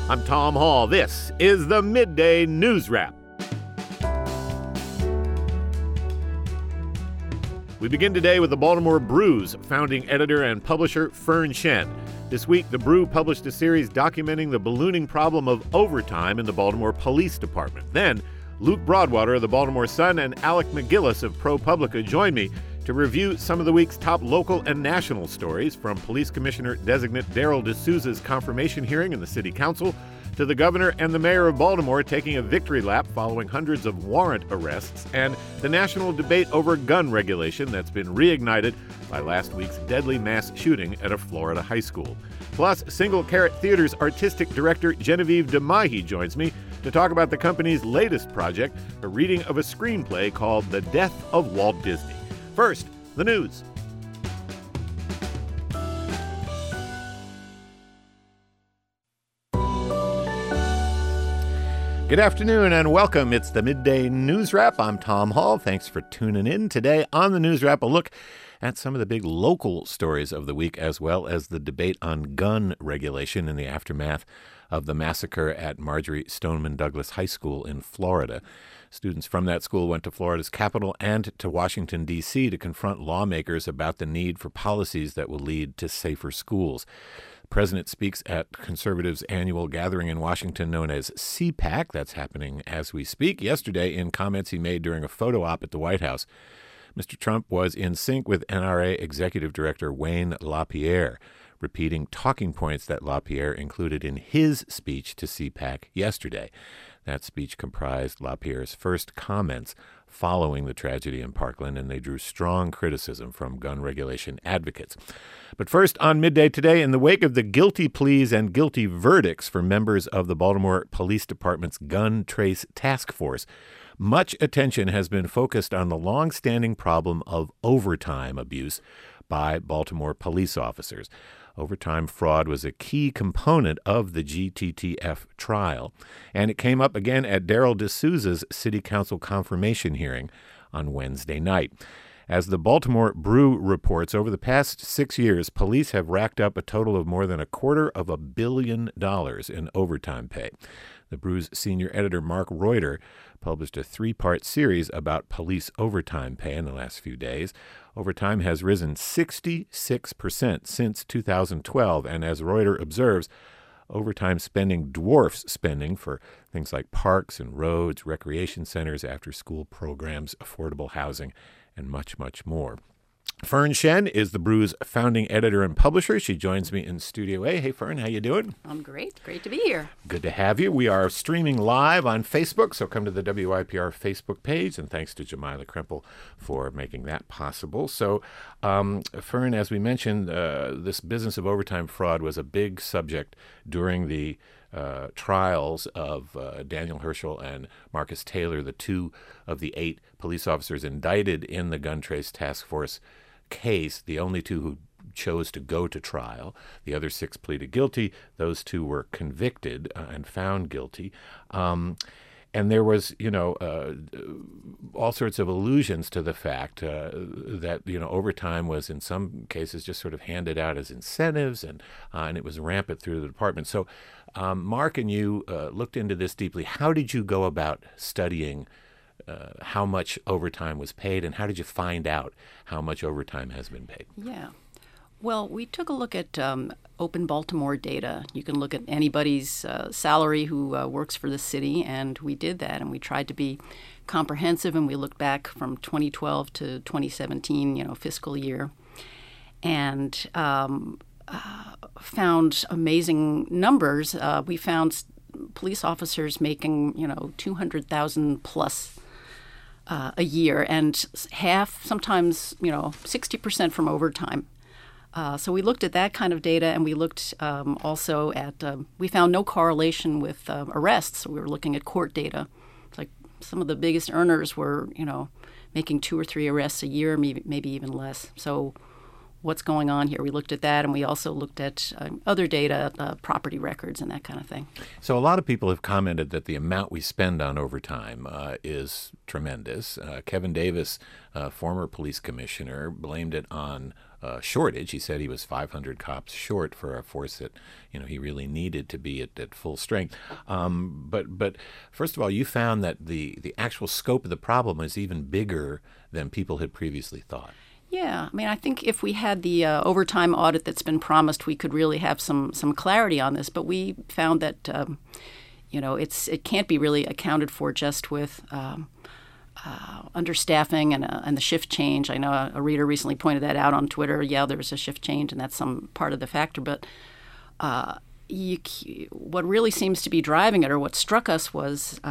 I'm Tom Hall. This is the Midday News Wrap. We begin today with the Baltimore Brew's founding editor and publisher, Fern Shen. This week, the Brew published a series documenting the ballooning problem of overtime in the Baltimore Police Department. Then, Luke Broadwater of the Baltimore Sun and Alec McGillis of ProPublica join me to review some of the week's top local and national stories, from Police Commissioner-designate Darrell D'Souza's confirmation hearing in the City Council to the governor and the mayor of Baltimore taking a victory lap following hundreds of warrant arrests, and the national debate over gun regulation that's been reignited by last week's deadly mass shooting at a Florida high school. Plus, Single Carrot Theater's artistic director Genevieve DeMahi joins me to talk about the company's latest project, a reading of a screenplay called The Death of Walt Disney. First, the news. Good afternoon and welcome. It's the Midday News Wrap. I'm Tom Hall. Thanks for tuning in. Today on the News Wrap, a look at some of the big local stories of the week, as well as the debate on gun regulation in the aftermath of the massacre at Marjory Stoneman Douglas High School in Florida. Students from that school went to Florida's capital and to Washington, D.C. to confront lawmakers about the need for policies that will lead to safer schools. The president speaks at conservatives' annual gathering in Washington known as CPAC. That's happening as we speak. Yesterday, in comments he made during a photo op at the White House, Mr. Trump was in sync with NRA Executive Director Wayne LaPierre, repeating talking points that LaPierre included in his speech to CPAC yesterday. That speech comprised LaPierre's first comments following the tragedy in Parkland, and they drew strong criticism from gun regulation advocates. But first, on Midday today, in the wake of the guilty pleas and guilty verdicts for members of the Baltimore Police Department's Gun Trace Task Force, much attention has been focused on the long-standing problem of overtime abuse by Baltimore police officers. Overtime fraud was a key component of the GTTF trial, and it came up again at Darrell D'Souza's City Council confirmation hearing on Wednesday night. As the Baltimore Brew reports, over the past 6 years, police have racked up a total of more than $250 million in overtime pay. The Brew's senior editor, Mark Reuter, published a 3-part series about police overtime pay in the last few days. Overtime has risen 66% since 2012, and as Reuter observes, overtime spending dwarfs spending for things like parks and roads, recreation centers, after-school programs, affordable housing, and much, much more. Fern Shen is the Brew's founding editor and publisher. She joins me in Studio A. Hey, Fern, how you doing? I'm great. Great to be here. Good to have you. We are streaming live on Facebook, so come to the WYPR Facebook page, and thanks to Jamila Krempel for making that possible. So, Fern, as we mentioned, this business of overtime fraud was a big subject during the trials of Daniel Herschel and Marcus Taylor, the 2 of the 8 police officers indicted in the Gun Trace Task Force case, the only 2 who chose to go to trial. The other 6 pleaded guilty. Those 2 were convicted and found guilty. And there was, all sorts of allusions to the fact that, overtime was in some cases just sort of handed out as incentives, and it was rampant through the department. So, Mark and you looked into this deeply. How did you go about studying how much overtime was paid, and how did you find out how much overtime has been paid? Yeah. Well, we took a look at Open Baltimore data. You can look at anybody's salary who works for the city, and we did that, and we tried to be comprehensive, and we looked back from 2012 to 2017, fiscal year, and found amazing numbers. We found police officers making, $200,000 plus a year, and half, sometimes, 60% from overtime. So we looked at that kind of data, and we looked also at, we found no correlation with arrests. So we were looking at court data. It's like some of the biggest earners were, making 2 or 3 arrests a year, maybe even less. So what's going on here? We looked at that, and we also looked at other data, property records and that kind of thing. So a lot of people have commented that the amount we spend on overtime is tremendous. Kevin Davis, former police commissioner, blamed it on shortage. He said he was 500 cops short for a force that he really needed to be at full strength. But first of all, you found that the actual scope of the problem is even bigger than people had previously thought. Yeah, I mean, I think if we had the overtime audit that's been promised, we could really have some clarity on this. But we found that it can't be really accounted for just with understaffing and the shift change. I know a reader recently pointed that out on Twitter. Yeah, there was a shift change, and that's some part of the factor. But what really seems to be driving it, or what struck us, was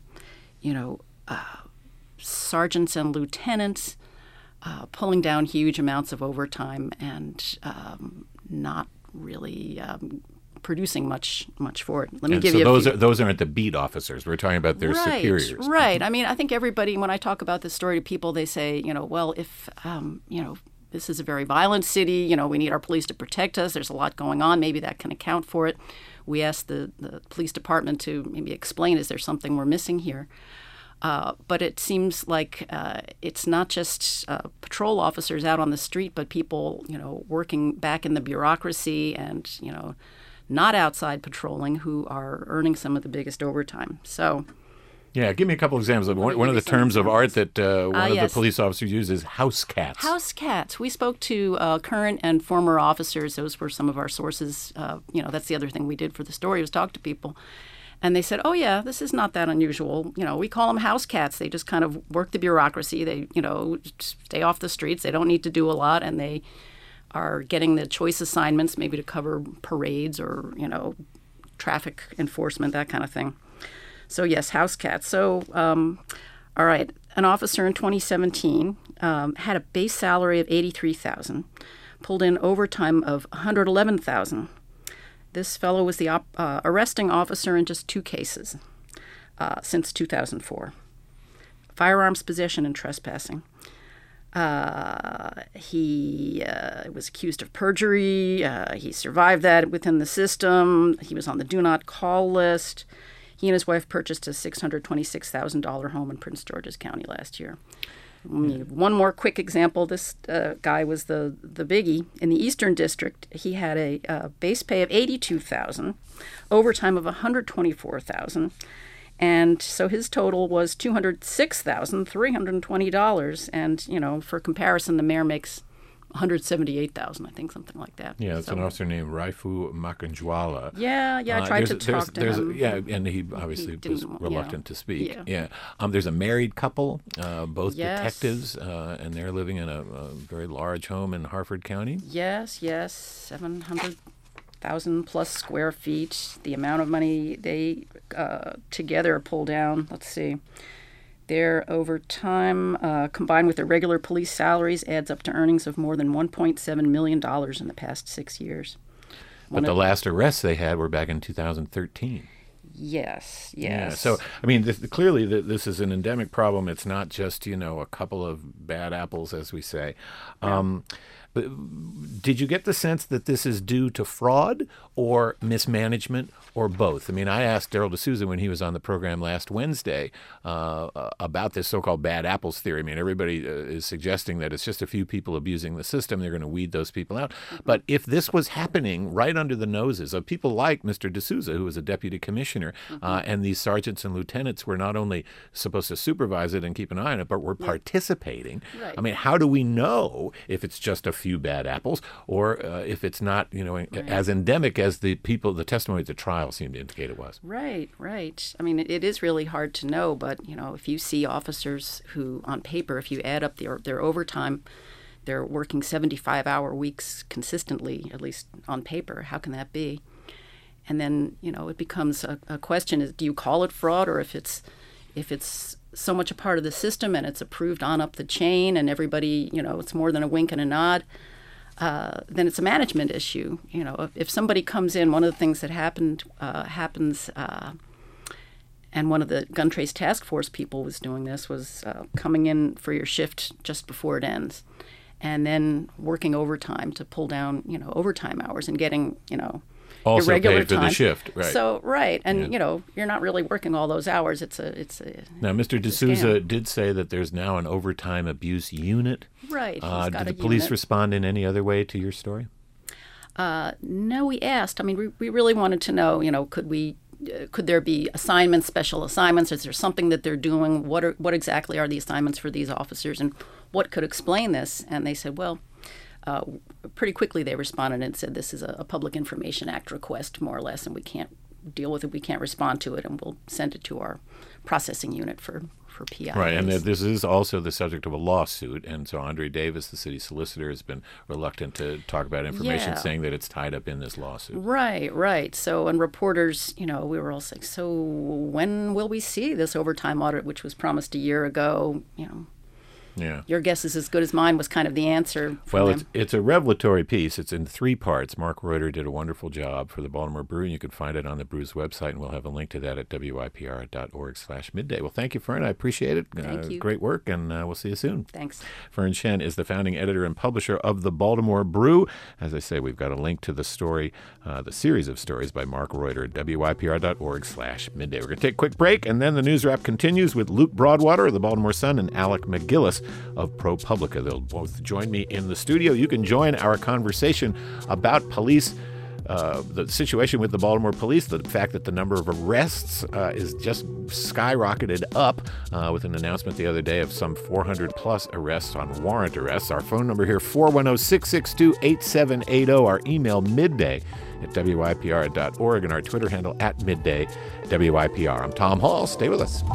sergeants and lieutenants pulling down huge amounts of overtime and not really producing much for it. Let me give you those aren't the beat officers. We're talking about their superiors. Right. I mean, I think everybody, when I talk about this story to people, they say, well, if this is a very violent city, we need our police to protect us. There's a lot going on. Maybe that can account for it. We asked the police department to maybe explain, is there something we're missing here? But it seems like it's not just patrol officers out on the street, but people, working back in the bureaucracy and, not outside patrolling, who are earning some of the biggest overtime. So, yeah, give me a couple examples. One of the terms of art that one of the police officers used is house cats. House cats. We spoke to current and former officers. Those were some of our sources. That's the other thing we did for the story, was talk to people. And they said, oh, yeah, this is not that unusual. We call them house cats. They just kind of work the bureaucracy. They, stay off the streets. They don't need to do a lot. And they are getting the choice assignments, maybe to cover parades or, traffic enforcement, that kind of thing. So, yes, house cats. So, all right, an officer in 2017 had a base salary of $83,000, pulled in overtime of $111,000. This fellow was the arresting officer in just 2 cases since 2004. Firearms possession and trespassing. He was accused of perjury. He survived that within the system. He was on the do not call list. He and his wife purchased a $626,000 home in Prince George's County last year. One more quick example. This guy was the biggie. In the Eastern District, he had a base pay of $82,000, overtime of $124,000, and so his total was $206,320. And for comparison, the mayor makes $178,000, I think, something like that. Yeah, it's an officer named Raifu Makanjwala. Yeah, I tried to talk to him. Yeah, and he obviously was reluctant to speak. Yeah. There's a married couple, both detectives, and they're living in a very large home in Harford County. Yes, 700,000 plus square feet. The amount of money they together pull down, let's see. Their overtime, combined with their regular police salaries, adds up to earnings of more than $1.7 million in the past 6 years. But the last arrests they had were back in 2013. Yes. Yeah, so, I mean, clearly this is an endemic problem. It's not just, a couple of bad apples, as we say. But did you get the sense that this is due to fraud or mismanagement or both? I mean, I asked Darryl D'Souza when he was on the program last Wednesday about this so-called bad apples theory. I mean, everybody is suggesting that it's just a few people abusing the system. They're going to weed those people out. But if this was happening right under the noses of people like Mr. D'Souza, who was a deputy commissioner, and these sergeants and lieutenants were not only supposed to supervise it and keep an eye on it, but were participating. Right. I mean, how do we know if it's just a few bad apples or if it's not, as endemic as the testimony at the trial seemed to indicate it was? Right. I mean, it is really hard to know, but, if you see officers who, on paper, if you add up their overtime, they're working 75-hour weeks consistently, at least on paper. How can that be? And then, it becomes a question is, do you call it fraud, or if it's so much a part of the system and it's approved on up the chain and everybody, it's more than a wink and a nod, then it's a management issue. If somebody comes in, one of the things that happens, and one of the gun trace task force people was doing this, was coming in for your shift just before it ends and then working overtime to pull down, overtime hours and getting, also irregular pay for time. the shift, right? So and Yeah. you're not really working all those hours. Now, Mr. D'Souza did say that there's now an overtime abuse unit. Right. He's got Did a the police unit. respond in any other way to your story? No, we asked. I mean, we really wanted to know, could there be assignments, special assignments? Is there something that they're doing? What exactly are the assignments for these officers, and what could explain this? And they said, well, pretty quickly they responded and said this is a Public Information Act request, more or less, and we can't deal with it. We can't respond to it, and we'll send it to our processing unit for PI. Right, and this is also the subject of a lawsuit, and so Andre Davis, the city solicitor, has been reluctant to talk about information, Yeah. saying that it's tied up in this lawsuit. Right. So, and reporters, we were all saying, so when will we see this overtime audit, which was promised a year ago? Yeah. Your guess is as good as mine was kind of the answer. Well, them. it's a revelatory piece. It's in 3 parts. Mark Reuter did a wonderful job for the Baltimore Brew, and you can find it on the Brew's website, and we'll have a link to that at wypr.org/midday. Well, thank you, Fern. I appreciate it. Thank you. Great work, and we'll see you soon. Thanks. Fern Shen is the founding editor and publisher of the Baltimore Brew. As I say, we've got a link to the story, the series of stories by Mark Reuter at wypr.org/midday. We're going to take a quick break, and then the news wrap continues with Luke Broadwater of the Baltimore Sun and Alec McGillis of ProPublica. They'll both join me in the studio. You can join our conversation about police, the situation with the Baltimore police, the fact that the number of arrests is just skyrocketed up with an announcement the other day of some 400-plus arrests on warrant arrests. Our phone number here, 410-662-8780. Our email, midday@wypr.org, and our Twitter handle @middayWYPR. I'm Tom Hall. Stay with us.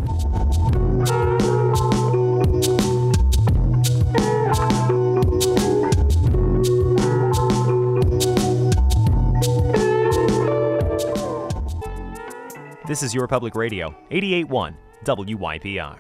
This is Your Public Radio, 88.1 WYPR.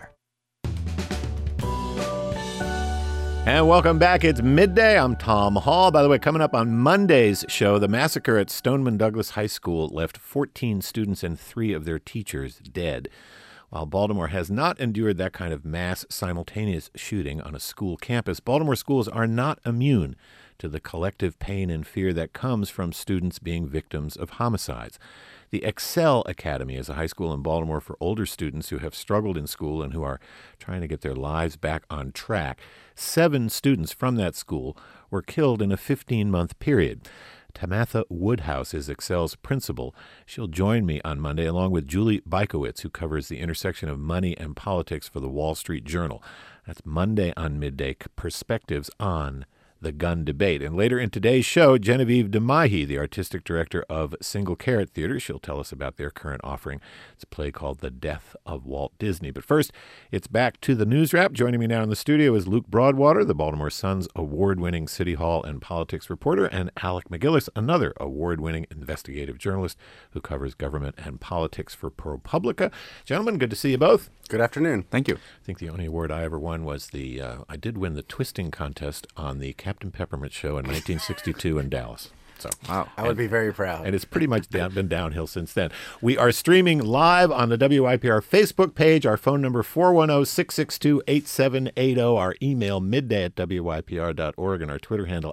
And welcome back. It's midday. I'm Tom Hall. By the way, coming up on Monday's show, the massacre at Stoneman Douglas High School left 14 students and 3 of their teachers dead. While Baltimore has not endured that kind of mass simultaneous shooting on a school campus, Baltimore schools are not immune to the collective pain and fear that comes from students being victims of homicides. The Excel Academy is a high school in Baltimore for older students who have struggled in school and who are trying to get their lives back on track. 7 students from that school were killed in a 15-month period. Tamatha Woodhouse is Excel's principal. She'll join me on Monday along with Julie Bykowitz, who covers the intersection of money and politics for the Wall Street Journal. That's Monday on Midday, Perspectives on the gun debate. And later in today's show, Genevieve DeMahi, the artistic director of Single Carrot Theater, she'll tell us about their current offering. It's a play called The Death of Walt Disney. But first, it's back to the news wrap. Joining me now in the studio is Luke Broadwater, the Baltimore Sun's award-winning City Hall and politics reporter, and Alec McGillis, another award-winning investigative journalist who covers government and politics for ProPublica. Gentlemen, good to see you both. Good afternoon. Thank you. I think the only award I ever won was I did win the twisting contest on the Captain Peppermint show in 1962 in Dallas. So, wow, I would be very proud. And it's pretty much been downhill since then. We are streaming live on the WYPR Facebook page. Our phone number, 410-662-8780. Our email, midday@wypr.org, and our Twitter handle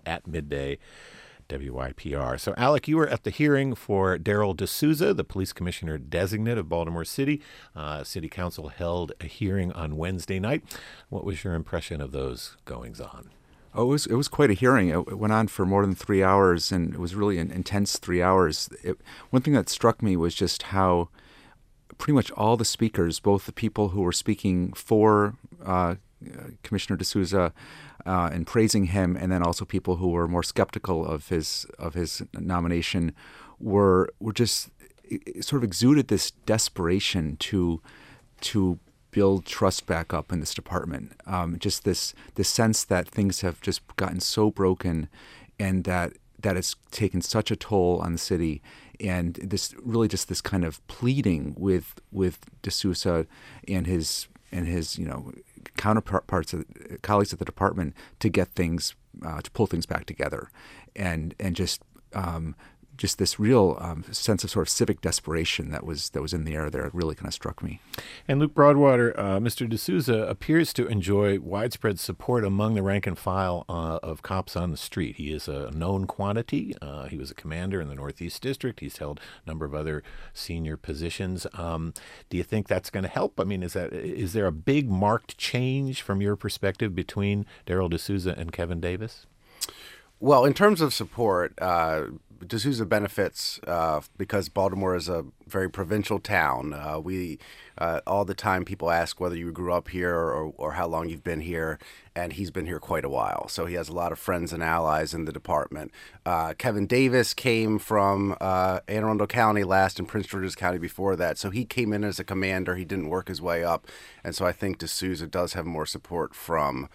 @middayWYPR. So, Alec, you were at the hearing for Darrell D'Souza, the police commissioner designate of Baltimore City. City Council held a hearing on Wednesday night. What was your impression of those goings-on? Oh, it was quite a hearing. It went on for more than 3 hours, and it was really an intense 3 hours. One thing that struck me was just how pretty much all the speakers, both the people who were speaking for Commissioner D'Souza and praising him, and then also people who were more skeptical of his nomination, were just sort of exuded this desperation to build trust back up in this department. Just this sense that things have just gotten so broken, and that it's taken such a toll on the city, and this really just this kind of pleading with D'Souza and his counterparts, colleagues at the department, to get things to pull things back together, and just just this real sense of sort of civic desperation that was in the air there. It really kind of struck me. And Luke Broadwater, Mr. D'Souza appears to enjoy widespread support among the rank and file of cops on the street. He is a known quantity. He was a commander in the Northeast District. He's held a number of other senior positions. Do you think that's going to help? I mean, is there a big marked change from your perspective between Darryl D'Souza and Kevin Davis? Well, in terms of support, D'Souza benefits because Baltimore is a very provincial town. We all the time people ask whether you grew up here or how long you've been here, and he's been here quite a while. So he has a lot of friends and allies in the department. Kevin Davis came from Anne Arundel County last and Prince George's County before that. So he came in as a commander. He didn't work his way up. And so I think D'Souza does have more support from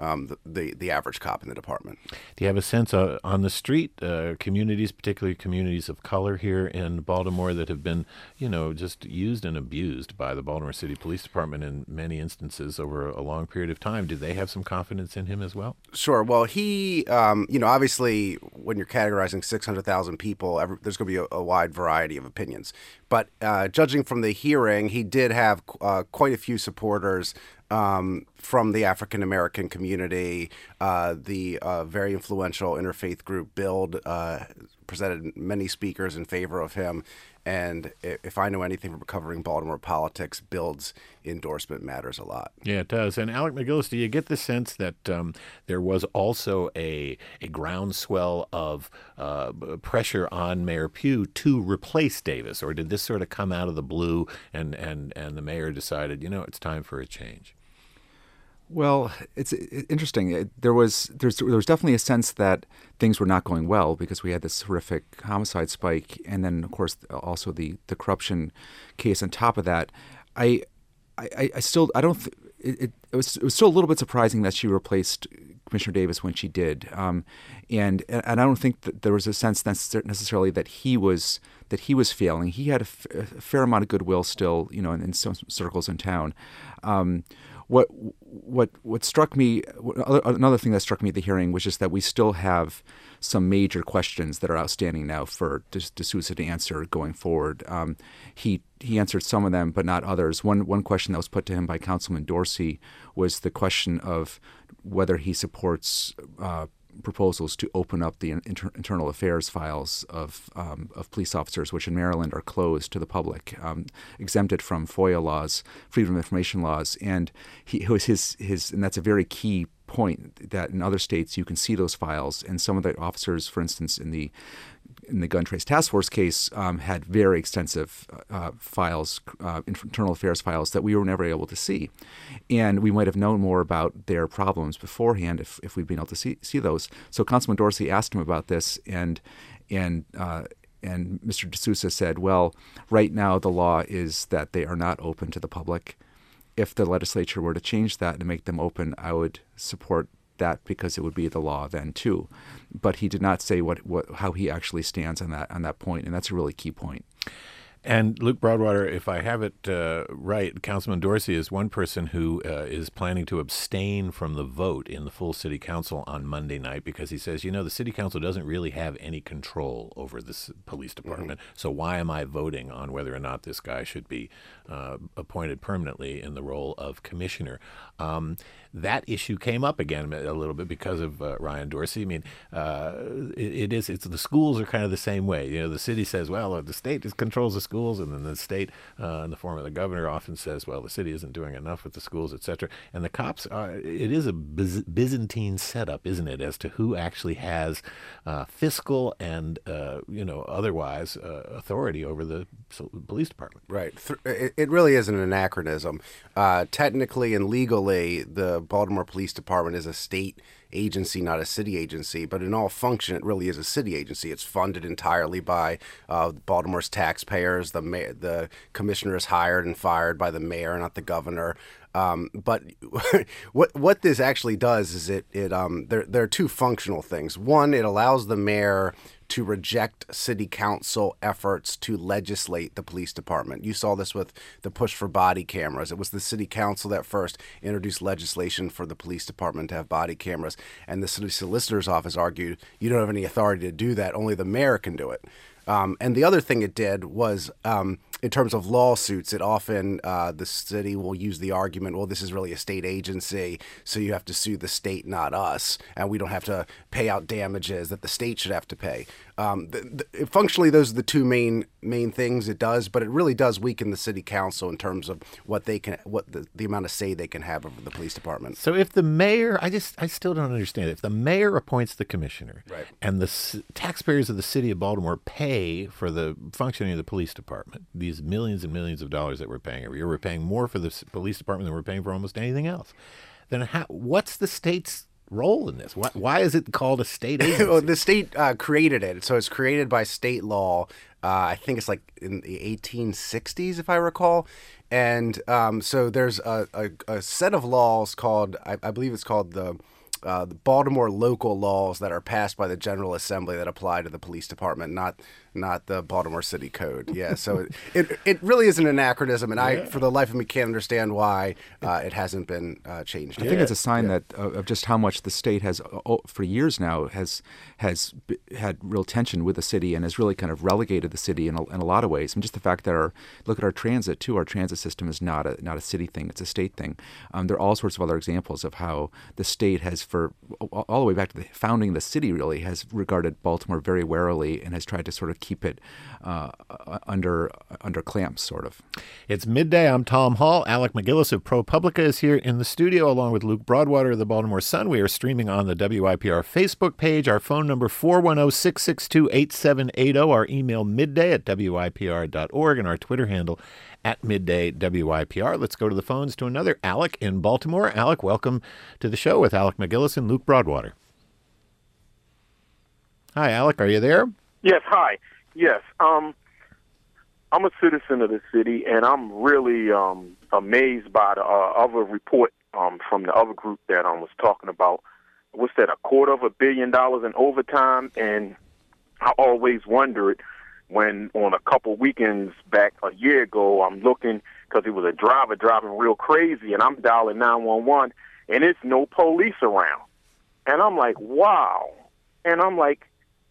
the average cop in the department. Do you have a sense on the street, communities, particularly communities of color here in Baltimore that have been, just used and abused by the Baltimore City Police Department in many instances over a long period of time? Do they have some confidence in him as well? Sure. Well, he, obviously when you're categorizing 600,000 people, there's going to be a wide variety of opinions. But judging from the hearing, he did have quite a few supporters from the African American community. The very influential interfaith group BUILD presented many speakers in favor of him. And if I know anything from covering Baltimore politics, BUILD's endorsement matters a lot. Yeah, it does. And Alec McGillis, do you get the sense that there was also a groundswell of pressure on Mayor Pugh to replace Davis? Or did this sort of come out of the blue and the mayor decided, it's time for a change? Well, it's interesting. There was definitely a sense that things were not going well because we had this horrific homicide spike, and then of course also the corruption case on top of that. It was still a little bit surprising that she replaced Commissioner Davis when she did, and I don't think that there was a sense necessarily that he was failing. He had a fair amount of goodwill still, in some circles in town. What struck me, another thing that struck me at the hearing was just that we still have some major questions that are outstanding now for D'Souza to answer going forward. He answered some of them, but not others. One question that was put to him by Councilman Dorsey was the question of whether he supports proposals to open up the internal affairs files of police officers, which in Maryland are closed to the public, exempted from FOIA laws, Freedom of Information laws, and it was his, and that's a very key point that in other states you can see those files, and some of the officers, for instance, in the Gun Trace Task Force case, had very extensive files, internal affairs files that we were never able to see. And we might have known more about their problems beforehand if we'd been able to see those. So Councilman Dorsey asked him about this, and Mr. D'Souza said, well, right now the law is that they are not open to the public. If the legislature were to change that and make them open, I would support that because it would be the law then too. But he did not say how he actually stands on that point, and that's a really key point. And Luke Broadwater, if I have it right, Councilman Dorsey is one person who is planning to abstain from the vote in the full city council on Monday night because he says, the city council doesn't really have any control over this police department. Mm-hmm. So why am I voting on whether or not this guy should be appointed permanently in the role of commissioner? That issue came up again a little bit because of Ryan Dorsey. I mean, it's the schools are kind of the same way. The city says, well, the state controls the schools, and then the state, in the form of the governor, often says, well, the city isn't doing enough with the schools, et cetera. And the cops, it is a Byzantine setup, isn't it, as to who actually has fiscal and, otherwise authority over the police department. Right. It really is an anachronism. Technically and legally, the Baltimore Police Department is a state agency, not a city agency, but in all function, it really is a city agency. It's funded entirely by Baltimore's taxpayers. The commissioner is hired and fired by the mayor, not the governor. But what this actually does is there are two functional things. One, it allows the mayor to reject city council efforts to legislate the police department. You saw this with the push for body cameras. It was the city council that first introduced legislation for the police department to have body cameras. And the city solicitor's office argued, you don't have any authority to do that. Only the mayor can do it. And the other thing it did was, in terms of lawsuits, it often, the city will use the argument, well, this is really a state agency, so you have to sue the state, not us, and we don't have to pay out damages that the state should have to pay. Functionally, those are the two main things it does, but it really does weaken the city council in terms of what the amount of say they can have over the police department. So if the mayor, I still don't understand it. If the mayor appoints the commissioner, right, and the taxpayers of the city of Baltimore pay for the functioning of the police department, these millions and millions of dollars that we're paying every year, we're paying more for the police department than we're paying for almost anything else. Then what's the state's role in this? Why is it called a state agency? Well, the state created it. So it's created by state law. I think it's like in the 1860s, if I recall. And so there's a set of laws called, I believe it's called the Baltimore local laws that are passed by the General Assembly that apply to the police department, not the Baltimore City Code. Yeah, so it really is an anachronism, and I, for the life of me, can't understand why it hasn't been changed. I think it's a sign that of just how much the state has, for years now, has had real tension with the city and has really kind of relegated the city in a lot of ways. And just the fact that look at our transit too. Our transit system is not a city thing; it's a state thing. There are all sorts of other examples of how the state has, for all the way back to the founding of the city, really has regarded Baltimore very warily and has tried to sort of keep it under clamps, sort of. It's midday. I'm Tom Hall. Alec MacGillis of ProPublica is here in the studio, along with Luke Broadwater of the Baltimore Sun. We are streaming on the WIPR Facebook page. Our phone number 410-662-8780. Our email midday@wipr.org, and our Twitter handle @middaywipr. Let's go to the phones to another Alec in Baltimore. Alec, welcome to the show with Alec MacGillis and Luke Broadwater. Hi, Alec. Are you there? Yes. Hi. Yes. I'm a citizen of the city, and I'm really amazed by the other report from the other group that I was talking about. What's that, $250 million in overtime? And I always wondered when on a couple weekends back a year ago, I'm looking because it was a driver driving real crazy, and I'm dialing 911, and it's no police around. And I'm like, wow. And I'm like,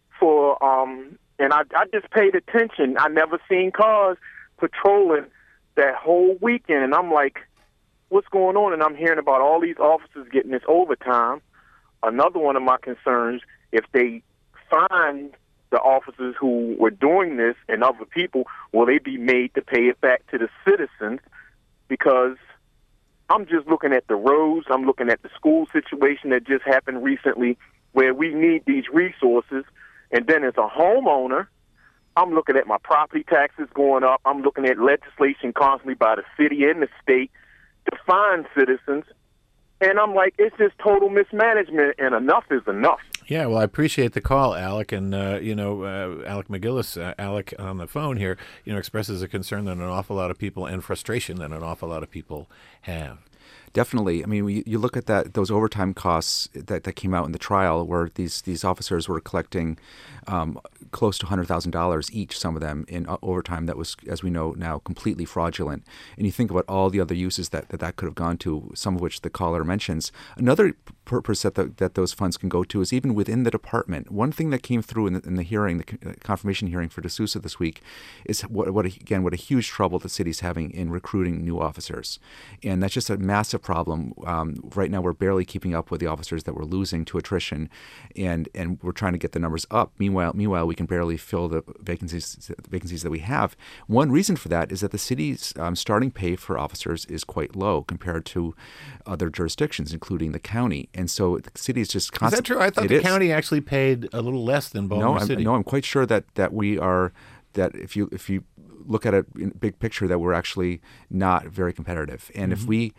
and I just paid attention. I never seen cars patrolling that whole weekend. And I'm like, what's going on? And I'm hearing about all these officers getting this overtime. Another one of my concerns, if they find the officers who were doing this and other people, will they be made to pay it back to the citizens? Because I'm just looking at the roads. I'm looking at the school situation that just happened recently where we need these resources. And then as a homeowner, I'm looking at my property taxes going up. I'm looking at legislation constantly by the city and the state to fine citizens. And I'm like, it's just total mismanagement, and enough is enough. Yeah, well, I appreciate the call, Alec. And, Alec MacGillis, Alec on the phone here, expresses a concern that an awful lot of people and frustration that an awful lot of people have. Definitely. I mean, you look at those overtime costs that came out in the trial, where these officers were collecting close to $100,000 each, some of them, in overtime that was, as we know now, completely fraudulent. And you think about all the other uses that could have gone to, some of which the caller mentions. Another purpose that those funds can go to is even within the department. One thing that came through in the hearing, the confirmation hearing for D'Souza this week, is what a huge trouble the city's having in recruiting new officers. And that's just a massive problem. Right now, we're barely keeping up with the officers that we're losing to attrition, and we're trying to get the numbers up. Meanwhile, we can barely fill the vacancies that we have. One reason for that is that the city's starting pay for officers is quite low compared to other jurisdictions, including the county. And so the city is just constantly. Is that true? I thought the county actually paid a little less than Baltimore City. I'm quite sure that we are. That if you look at it in big picture, that we're actually not very competitive. And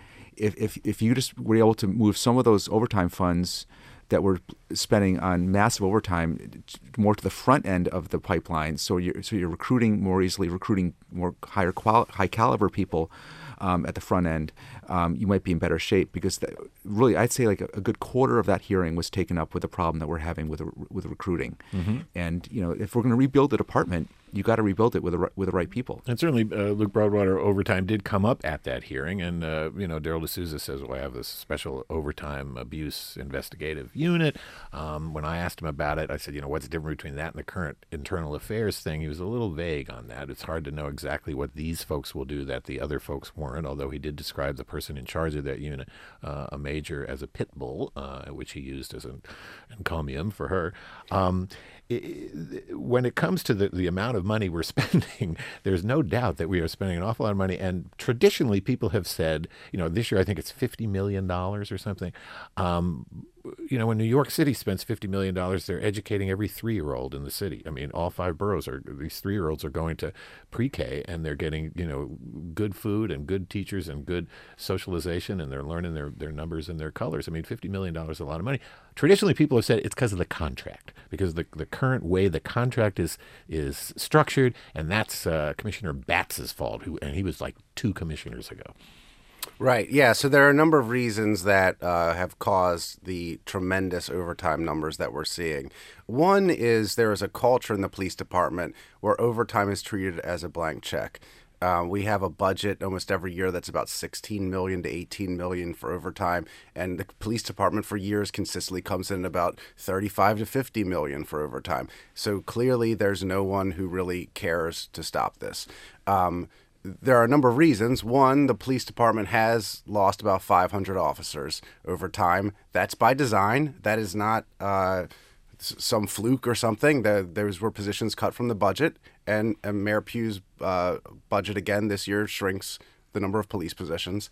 if you just were able to move some of those overtime funds that we're spending on massive overtime more to the front end of the pipeline, so you're recruiting more easily, recruiting more high caliber people at the front end, you might be in better shape, because really I'd say like a good quarter of that hearing was taken up with the problem that we're having with recruiting. Mm-hmm. And if we're going to rebuild the department, you got to rebuild it with the right people. And certainly, Luke Broadwater, overtime did come up at that hearing, and Daryl D'Souza says, "Well, I have this special overtime abuse investigative unit." When I asked him about it, I said, "What's the difference between that and the current internal affairs thing?" He was a little vague on that. It's hard to know exactly what these folks will do that the other folks weren't. Although he did describe the person in charge of that unit, a major, as a pit bull, which he used as an encomium for her. When it comes to the amount of money we're spending, there's no doubt that we are spending an awful lot of money. And traditionally, people have said, this year I think it's $50 million or something. When New York City spends $50 million, they're educating every 3-year-old in the city. I mean, all 5 boroughs these 3-year-olds are going to pre-K, and they're getting, good food and good teachers and good socialization, and they're learning their numbers and their colors. I mean, $50 million is a lot of money. Traditionally, people have said it's because of the contract, because the current way the contract is structured, and that's Commissioner Batts' fault, and he was like 2 commissioners ago. Right. Yeah. So there are a number of reasons that have caused the tremendous overtime numbers that we're seeing. One is there is a culture in the police department where overtime is treated as a blank check. We have a budget almost every year that's about $16 million to $18 million for overtime, and the police department for years consistently comes in about $35 to $50 million for overtime. So clearly there's no one who really cares to stop this. There are a number of reasons. One, the police department has lost about 500 officers over time. That's by design. That is not some fluke or something. Those were positions cut from the budget, and Mayor Pugh's budget again this year shrinks the number of police positions.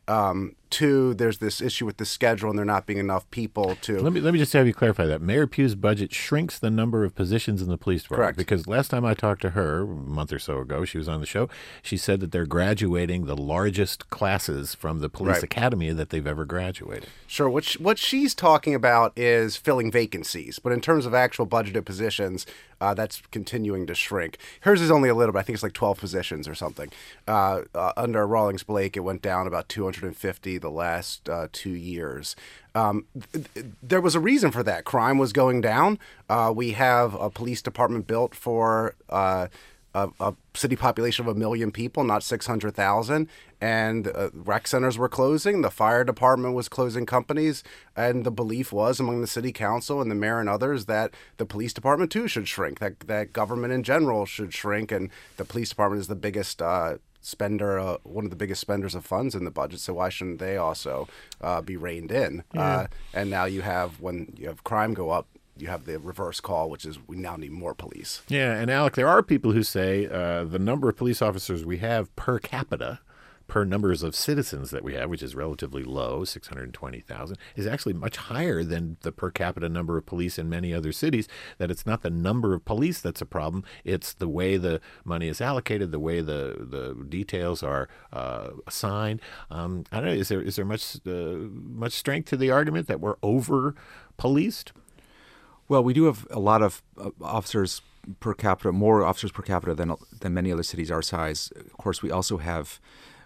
2, there's this issue with the schedule and there not being enough people to... Let me just have you clarify that. Mayor Pugh's budget shrinks the number of positions in the police department. Correct. Because last time I talked to her, a month or so ago, she was on the show, she said that they're graduating the largest classes from the police academy that they've ever graduated. Sure. What she's talking about is filling vacancies. But in terms of actual budgeted positions, that's continuing to shrink. Hers is only a little bit. I think it's like 12 positions or something. Under Rawlings Blake, it went down about 250 the last 2 years. There was a reason for that. Crime was going down. We have a police department built for a city population of 1 million people, not 600,000. And rec centers were closing. The fire department was closing companies. And the belief was among the city council and the mayor and others that the police department too should shrink, that government in general should shrink. And the police department is the biggest spender, one of the biggest spenders of funds in the budget. So why shouldn't they also be reined in? Yeah. And now when you have crime go up, you have the reverse call, which is we now need more police. Yeah, and Alec, there are people who say the number of police officers we have per capita, per numbers of citizens that we have, which is relatively low, 620,000, is actually much higher than the per capita number of police in many other cities, that it's not the number of police that's a problem, it's the way the money is allocated, the way the details are assigned. I don't know, is there much strength to the argument that we're over-policed? Well, we do have a lot of officers per capita, more officers per capita than many other cities our size. Of course, we also have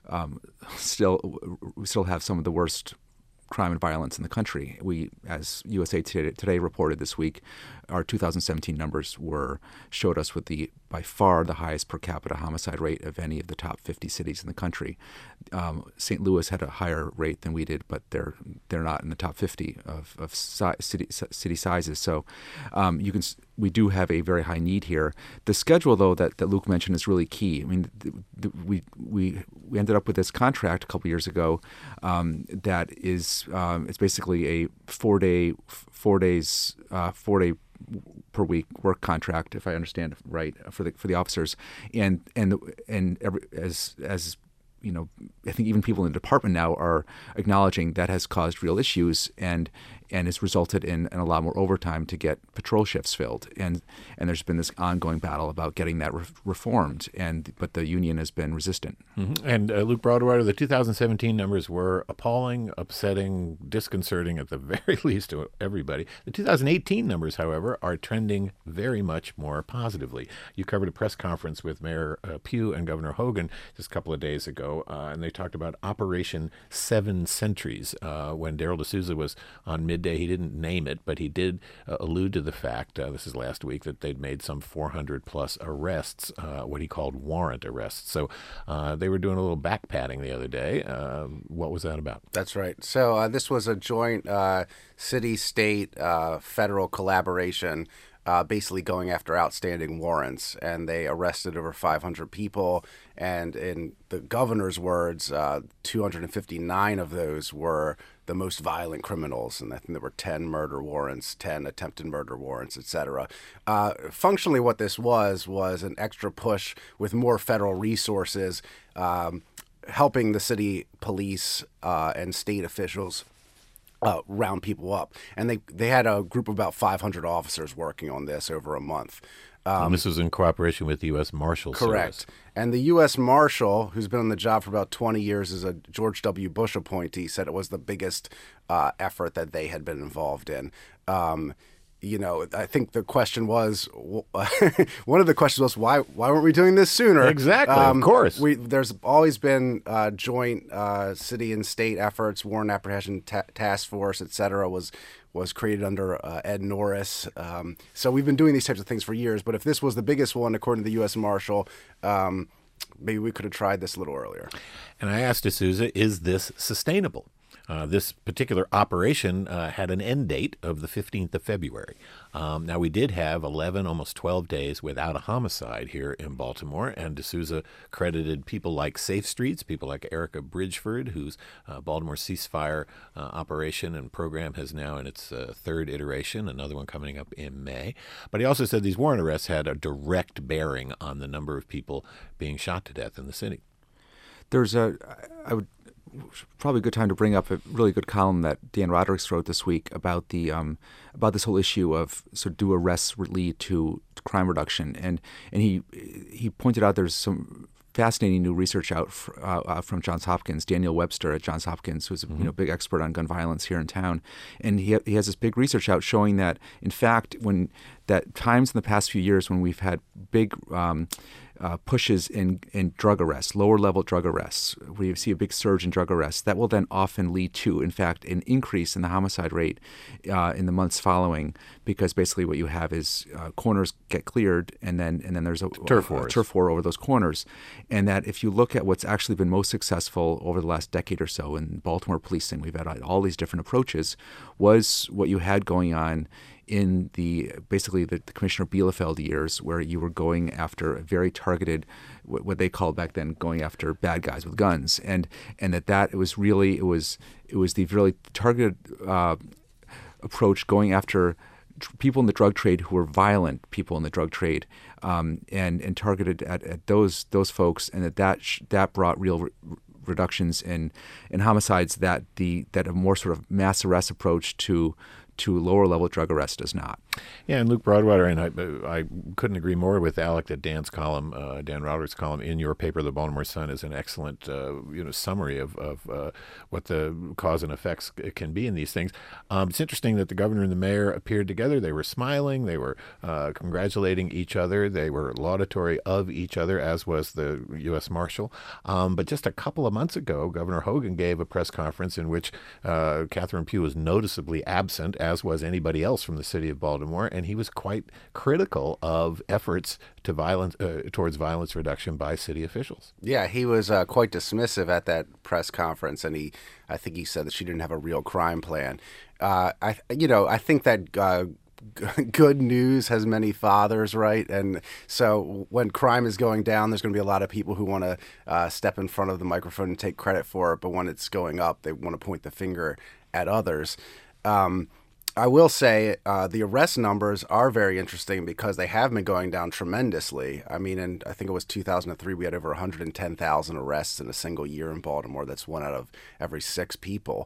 still have some of the worst crime and violence in the country. We, as USA Today reported this week, our 2017 numbers showed us with by far the highest per capita homicide rate of any of the top 50 cities in the country. St. Louis had a higher rate than we did, but they're not in the top 50 of city sizes. So we do have a very high need here. The schedule, though, that Luke mentioned is really key. I mean, we ended up with this contract a couple years ago that is it's basically a 4 day per week work contract, if I understand right, for the officers, and as you know, I think even people in the department now are acknowledging that has caused real issues and has resulted in a lot more overtime to get patrol shifts filled. And there's been this ongoing battle about getting that reformed, but the union has been resistant. Mm-hmm. And Luke Broadwater, the 2017 numbers were appalling, upsetting, disconcerting at the very least to everybody. The 2018 numbers, however, are trending very much more positively. You covered a press conference with Mayor Pugh and Governor Hogan just a couple of days ago, and they talked about Operation 7 Centuries when Daryl D'Souza was on Midday midday. He didn't name it, but he did allude to the fact, this is last week, that they'd made some 400 plus arrests, what he called warrant arrests. So they were doing a little back patting the other day. What was that about? That's right. So this was a joint city-state federal collaboration, basically going after outstanding warrants, and they arrested over 500 people. And in the governor's words, 259 of those were the most violent criminals, and I think there were 10 murder warrants, 10 attempted murder warrants, etc. Functionally, what this was an extra push with more federal resources, helping the city police and state officials round people up. And they had a group of about 500 officers working on this over a month. And this was in cooperation with the U.S. Marshal Correct. Service. And the U.S. Marshal, who's been on the job for about 20 years as a George W. Bush appointee, said it was the biggest effort that they had been involved in. I think the question was, one of the questions was, why weren't we doing this sooner? Exactly, of course. There's always been joint city and state efforts. Warrant Apprehension Task Force, et cetera, was created under Ed Norris. So we've been doing these types of things for years. But if this was the biggest one, according to the U.S. Marshal, maybe we could have tried this a little earlier. And I asked D'Souza, is this sustainable? This particular operation had an end date of the 15th of February. Now, we did have 11, almost 12 days without a homicide here in Baltimore, and D'Souza credited people like Safe Streets, people like Erica Bridgeford, whose Baltimore ceasefire operation and program has now in its third iteration, another one coming up in May. But he also said these warrant arrests had a direct bearing on the number of people being shot to death in the city. Probably a good time to bring up a really good column that Dan Roderick wrote this week about about this whole issue of do arrests lead to crime reduction, and he pointed out there's some fascinating new research out from Johns Hopkins. Daniel Webster at Johns Hopkins, who's a big expert on gun violence here in town, and he has this big research out showing that in fact times in the past few years when we've had big pushes in drug arrests, lower level drug arrests, where you see a big surge in drug arrests, that will then often lead to, in fact, an increase in the homicide rate in the months following, because basically what you have is corners get cleared, and then there's a turf war over those corners. And that if you look at what's actually been most successful over the last decade or so in Baltimore policing, we've had all these different approaches, was what you had going on in the Commissioner Bielefeld years, where you were going after a very targeted, what they called back then, going after bad guys with guns, and that it was the really targeted approach, going after people in the drug trade who were violent people in the drug trade, and targeted at those folks, and that brought real reductions in homicides that a more sort of mass arrest approach to lower level drug arrest does not. Yeah, and Luke Broadwater, and I couldn't agree more with Alec that Dan's column, Dan Roderick's column in your paper, The Baltimore Sun, is an excellent summary of what the cause and effects can be in these things. It's interesting that the governor and the mayor appeared together. They were smiling. They were congratulating each other. They were laudatory of each other, as was the U.S. Marshal. But just a couple of months ago, Governor Hogan gave a press conference in which Catherine Pugh was noticeably absent, as was anybody else from the city of Baltimore, and he was quite critical of efforts to towards violence reduction by city officials. Yeah, he was quite dismissive at that press conference, and I think he said that she didn't have a real crime plan. I think that good news has many fathers, right? And so when crime is going down, there's going to be a lot of people who want to step in front of the microphone and take credit for it, but when it's going up, they want to point the finger at others. I will say the arrest numbers are very interesting because they have been going down tremendously. I mean, I think it was 2003, we had over 110,000 arrests in a single year in Baltimore. That's 1 out of every 6 people.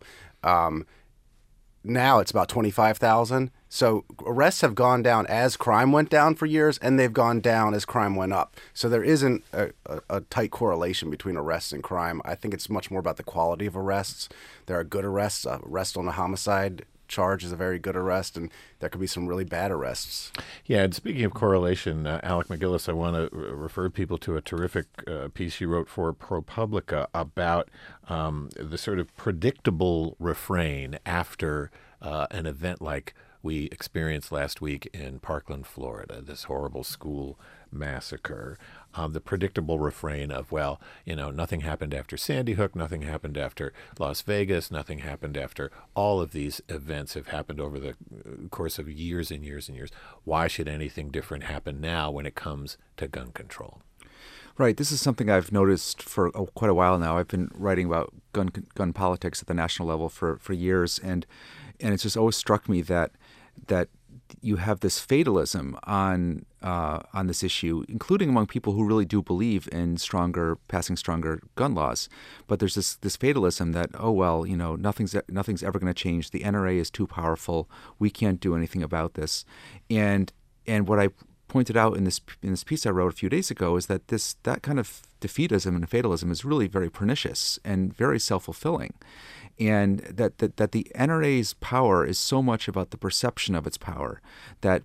Now it's about 25,000. So arrests have gone down as crime went down for years, and they've gone down as crime went up. So there isn't a tight correlation between arrests and crime. I think it's much more about the quality of arrests. There are good arrests. Arrest on a homicide charge is a very good arrest, and there could be some really bad arrests. Yeah, and speaking of correlation, Alec McGillis, I want to refer people to a terrific piece you wrote for ProPublica about the sort of predictable refrain after an event like we experienced last week in Parkland, Florida, this horrible school massacre, the predictable refrain of, well, nothing happened after Sandy Hook, nothing happened after Las Vegas, nothing happened after all of these events have happened over the course of years and years and years. Why should anything different happen now when it comes to gun control? Right. This is something I've noticed for quite a while now. I've been writing about gun politics at the national level for years, and it's just always struck me that you have this fatalism on this issue, including among people who really do believe in passing stronger gun laws. But there's this fatalism that, nothing's ever going to change. The NRA is too powerful. We can't do anything about this. And what I pointed out in this piece I wrote a few days ago is that that kind of defeatism and fatalism is really very pernicious and very self-fulfilling, and that the NRA's power is so much about the perception of its power that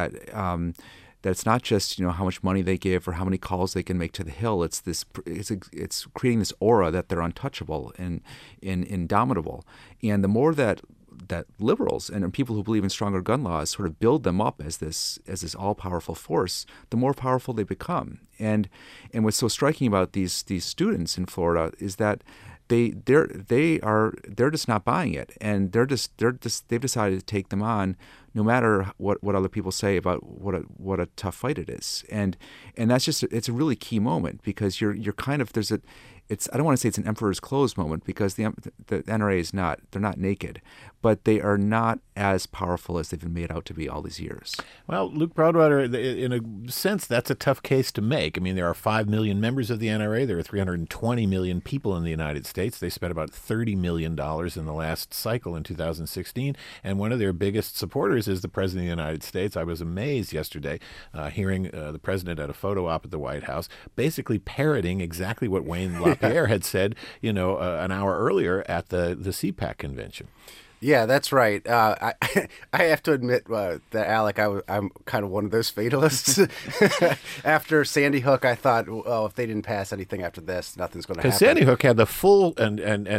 it's not just how much money they give or how many calls they can make to the Hill. It's creating this aura that they're untouchable and indomitable, and the more that liberals and people who believe in stronger gun laws sort of build them up as this all-powerful force, the more powerful they become. And what's so striking about these students in Florida is that they're just not buying it, and they've decided to take them on, no matter what other people say about what a tough fight it is. And that's it's a really key moment, because you're kind of I don't want to say it's an emperor's clothes moment, because the NRA is they're not naked, but they are not as powerful as they've been made out to be all these years. Well, Luke Broadwater, in a sense, that's a tough case to make. I mean, there are 5 million members of the NRA. There are 320 million people in the United States. They spent about $30 million in the last cycle in 2016, and one of their biggest supporters is the President of the United States. I was amazed yesterday hearing the President at a photo op at the White House basically parroting exactly what Wayne LaPierre had said, an hour earlier at the CPAC convention. Yeah, that's right. I have to admit that, Alec, I'm kind of one of those fatalists. After Sandy Hook, I thought, well, if they didn't pass anything after this, nothing's going to happen. Because Sandy Hook had the full and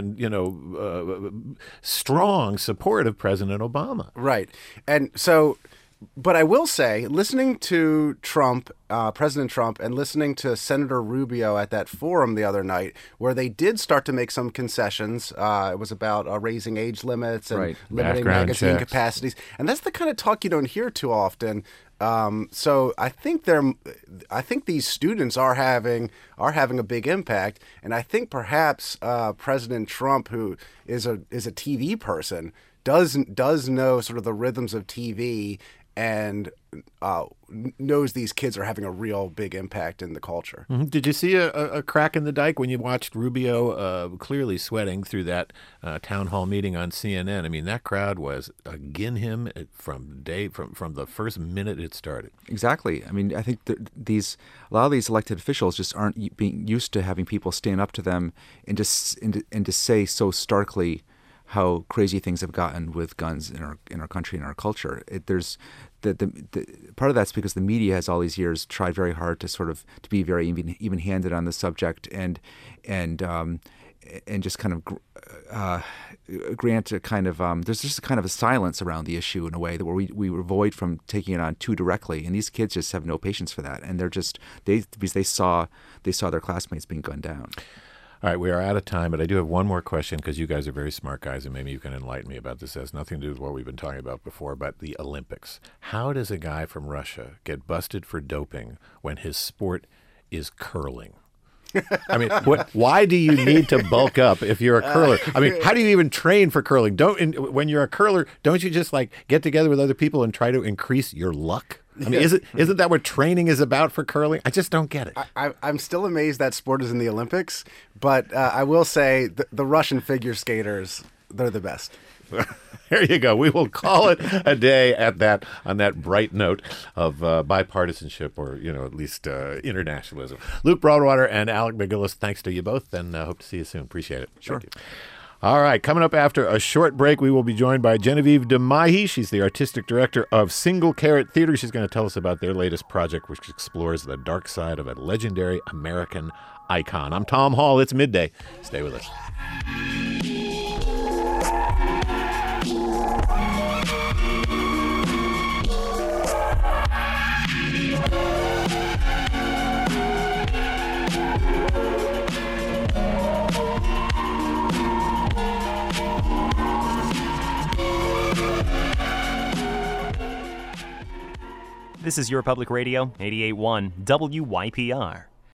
strong support of President Obama. Right. And so, but I will say, listening to President Trump, and listening to Senator Rubio at that forum the other night, where they did start to make some concessions. It was about raising age limits and limiting magazine capacities. And that's the kind of talk you don't hear too often. So I think these students are having a big impact, and I think perhaps President Trump, who is a TV person, does know sort of the rhythms of TV, and knows these kids are having a real big impact in the culture. Mm-hmm. Did you see a crack in the dike when you watched Rubio clearly sweating through that town hall meeting on CNN? I mean, that crowd was against him from the first minute it started. Exactly. I mean, I think a lot of these elected officials just aren't being used to having people stand up to them and to say so starkly how crazy things have gotten with guns in our country and our culture. There's the part of that's because the media has all these years tried very hard to be very even-handed on the subject and just kind of grant a kind of there's just a kind of a silence around the issue in a way that where we avoid from taking it on too directly, and these kids just have no patience for that, and because they saw their classmates being gunned down. All right, we are out of time, but I do have one more question, because you guys are very smart guys, and maybe you can enlighten me about this. It has nothing to do with what we've been talking about before, but the Olympics. How does a guy from Russia get busted for doping when his sport is curling? I mean, why do you need to bulk up if you're a curler? I mean, how do you even train for curling? When you're a curler, don't you just get together with other people and try to increase your luck? I mean, isn't that what training is about for curling? I just don't get it. I'm still amazed that sport is in the Olympics, but I will say the Russian figure skaters, they're the best. There you go. We will call it a day on that bright note of bipartisanship, or at least internationalism. Luke Broadwater and Alec MacGillis, thanks to you both, and hope to see you soon. Appreciate it. Sure. Thank you. All right, coming up after a short break, we will be joined by Genevieve DeMahi. She's the artistic director of Single Carrot Theater. She's going to tell us about their latest project, which explores the dark side of a legendary American icon. I'm Tom Hall. It's midday. Stay with us. This is Your Public Radio, 88.1 WYPR.